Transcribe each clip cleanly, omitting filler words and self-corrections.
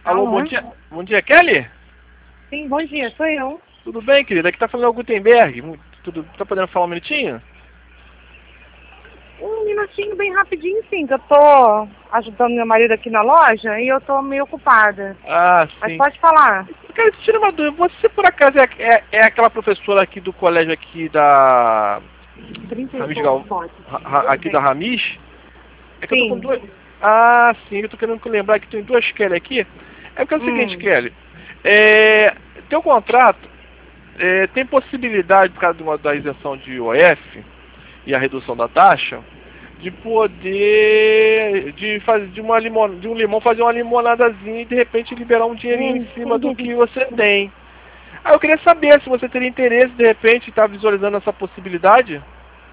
Alô, bom dia. Bom dia, Kelly? Sim, bom dia, sou eu. Tudo bem, querida? Aqui tá falando o Gutenberg. Tudo, tá podendo falar um minutinho? Um minutinho bem rapidinho, sim, que eu tô ajudando meu marido aqui na loja e eu tô meio ocupada. Ah, Mas sim. pode falar. Eu quero tirar uma dúvida. Você, por acaso, é aquela professora aqui do colégio aqui da... Ramis Gal... aqui da Ramis? É que eu tô com Sim. duas... Ah, sim. Eu tô querendo lembrar que tem duas Kelly aqui. É porque é o seguinte, Kelly. Teu contrato tem possibilidade, por causa da isenção de IOF e a redução da taxa, de poder de um limão fazer uma limonadazinha e de repente liberar um dinheirinho em cima do que você tem. Aí eu queria saber se você teria interesse de repente em estar visualizando essa possibilidade.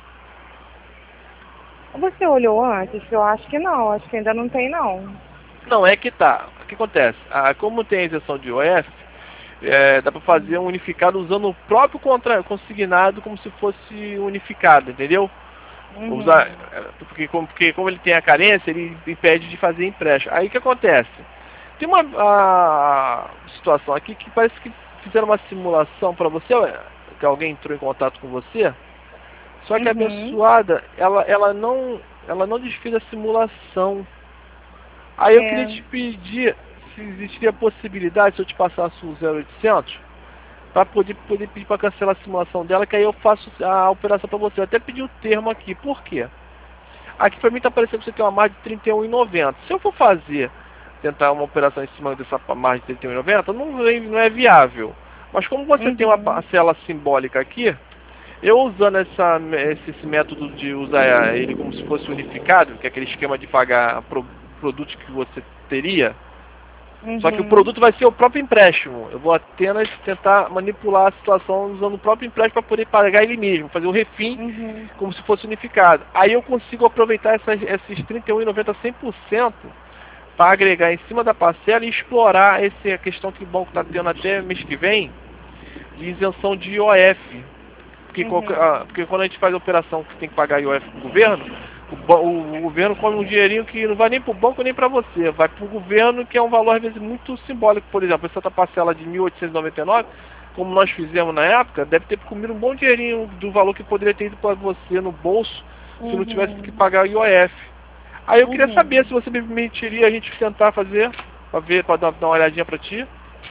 Você olhou antes? Eu acho que não, acho que ainda não tem não. Não, é que tá. O que acontece? Como tem a isenção de IOF, dá para fazer um unificado usando o próprio consignado como se fosse unificado, entendeu? Usar, porque como ele tem a carência, ele impede de fazer empréstimo. Aí o que acontece? Tem uma situação aqui que parece que fizeram uma simulação para você, que alguém entrou em contato com você, só que a abençoada, ela não desfez a simulação. Aí eu queria te pedir se existiria a possibilidade, se eu te passasse o 0800, para poder pedir para cancelar a simulação dela, que aí eu faço a operação para você. Eu até pedi o termo aqui. Por quê? Aqui para mim está parecendo que você tem uma margem de 31,90. Se eu for tentar uma operação em cima dessa margem de 31,90, não é viável. Mas como você tem uma parcela simbólica aqui, eu usando esse método de usar ele como se fosse unificado, que é aquele esquema de pagar produtos que você teria, só que o produto vai ser o próprio empréstimo. Eu vou apenas tentar manipular a situação usando o próprio empréstimo para poder pagar ele mesmo, fazer o refim como se fosse unificado. Aí eu consigo aproveitar esses 31,90 100% para agregar em cima da parcela e explorar a questão que o banco está tendo até mês que vem de isenção de IOF. Porque quando a gente faz a operação que tem que pagar IOF para o governo, o governo come um dinheirinho que não vai nem para o banco nem para você, vai para o governo, que é um valor às vezes muito simbólico. Por exemplo, essa parcela de 1.899, como nós fizemos na época, deve ter comido um bom dinheirinho do valor que poderia ter ido para você no bolso se não tivesse que pagar o IOF. Aí eu queria saber se você me permitiria a gente tentar fazer, para dar uma olhadinha para ti.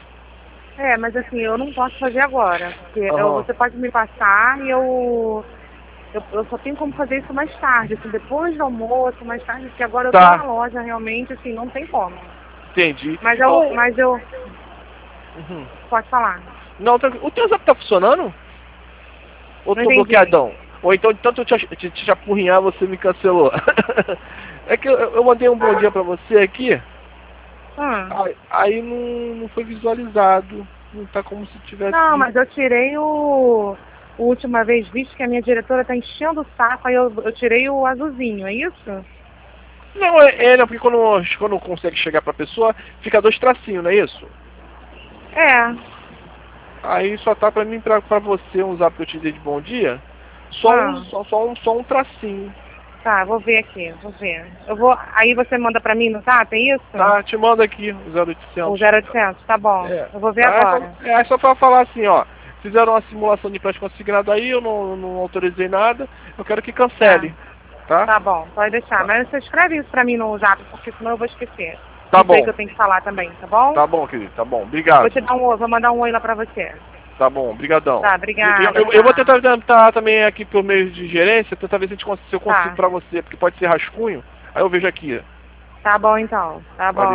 Mas assim, eu não posso fazer agora, porque você pode me passar e eu só tenho como fazer isso mais tarde, assim, depois do almoço, mais tarde, porque agora eu tô na loja, realmente, assim, não tem como. Entendi. Mas eu... Pode falar. Não, o teu zap tá funcionando? Ou tô bloqueadão? Ou então, tanto eu te apurrinhar, você me cancelou. É que eu mandei um bom dia pra você aqui, aí não foi visualizado. Não tá como se tivesse... Não, mas eu tirei o última vez, visto que a minha diretora tá enchendo o saco, aí eu tirei o azulzinho, é isso? Não, não, porque quando consegue chegar pra pessoa, fica 2 tracinhos, não é isso? Aí só tá pra mim, pra você, um zap que eu te dei de bom dia, só um tracinho. Tá, vou ver aqui, vou ver. Aí você manda pra mim no zap, é isso? Tá, te manda aqui, o 0800. O 0800, tá bom. Eu vou ver agora. É só pra falar assim, ó. Fizeram uma simulação de empréstimo consignado aí, eu não autorizei nada, eu quero que cancele. Tá? Tá bom, pode deixar. Mas você escreve isso pra mim no zap, porque senão eu vou esquecer. Tá bom. Sei que eu tenho que falar também, tá bom? Tá bom, querido, tá bom. Obrigado. Vou mandar um oi lá pra você. Tá bom, brigadão. Tá, obrigada. Eu vou tentar também aqui por meio de gerência, tentar ver se eu consigo pra você, porque pode ser rascunho, aí eu vejo aqui. Tá bom então, tá bom.